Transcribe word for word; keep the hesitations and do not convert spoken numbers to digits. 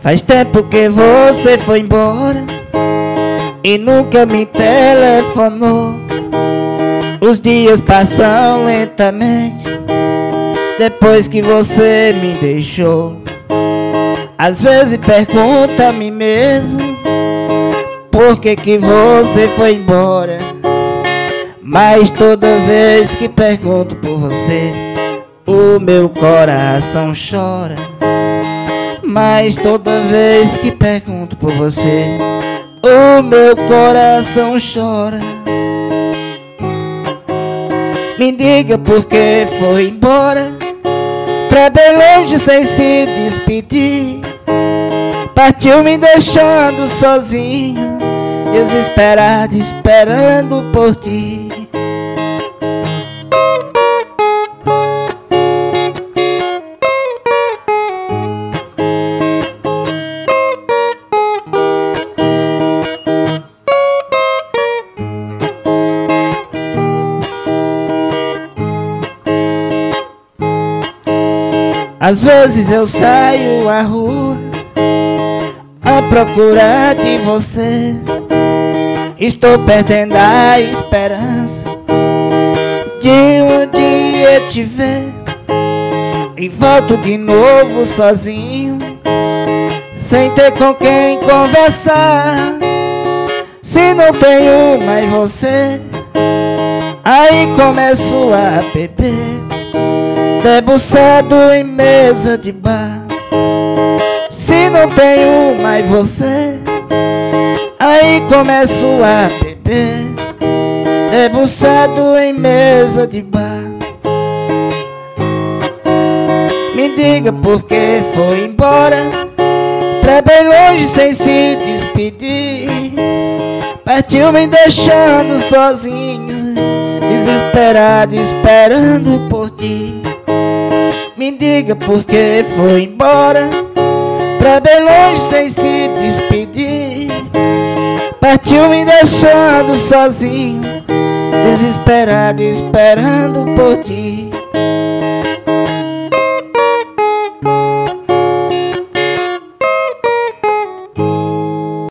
Faz tempo que você foi embora e nunca me telefonou. Os dias passam lentamente depois que você me deixou. Às vezes pergunto a mim mesmo por que que você foi embora. Mas toda vez que pergunto por você, o meu coração chora. Mas toda vez que pergunto por você, o meu coração chora. Me diga por que foi embora, pra bem longe sem se despedir. Partiu me deixando sozinho, desesperado, esperando por ti. Às vezes eu saio à rua à procura de você. Estou perdendo a esperança de um dia te ver. E volto de novo sozinho, sem ter com quem conversar. Se não tenho mais você, aí começo a beber, debruçado em mesa de bar. Se não tenho mais você, aí começo a beber, debruçado em mesa de bar. Me diga por que foi embora, pra bem longe sem se despedir. Partiu me deixando sozinho, desesperado, esperando por ti. Me diga por que foi embora, pra bem longe sem se despedir. Partiu me deixando sozinho, desesperado, esperando por ti.